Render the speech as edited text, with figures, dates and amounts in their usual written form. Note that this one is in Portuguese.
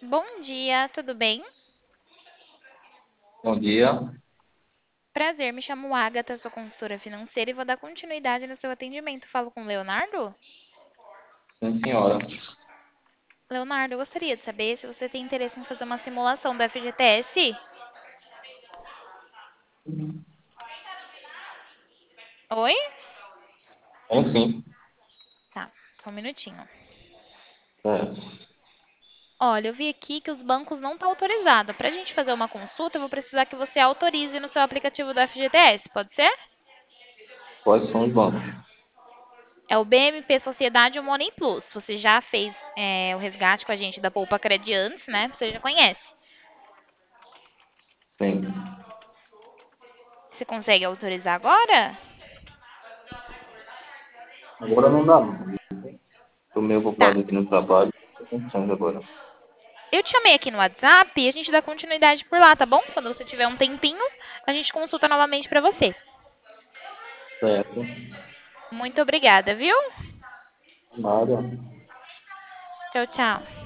Bom dia, tudo bem? Bom dia. Prazer, me chamo Agatha, sou consultora financeira e vou dar continuidade no seu atendimento. Falo com o Leonardo? Sim, senhora. Leonardo, eu gostaria de saber se você tem interesse em fazer uma simulação do FGTS? Oi? Sim, sim. Tá, só um minutinho. É, Olha, eu vi aqui que os bancos não estão autorizados. Para a gente fazer uma consulta, eu vou precisar que você autorize no seu aplicativo do FGTS, pode ser? quais são os bancos? É o BMP Sociedade ou Money Plus. Você já fez o resgate com a gente da Poupa Cred antes, né? Você já conhece. Sim. Você consegue autorizar agora? Agora não dá, não. Estou meio Tá. ocupado aqui no trabalho. Estou pensando agora. Eu te chamei aqui no WhatsApp e a gente dá continuidade por lá, tá bom? Quando você tiver um tempinho, a gente consulta novamente pra você. Certo. Muito obrigada, viu? Nada. Tchau, tchau.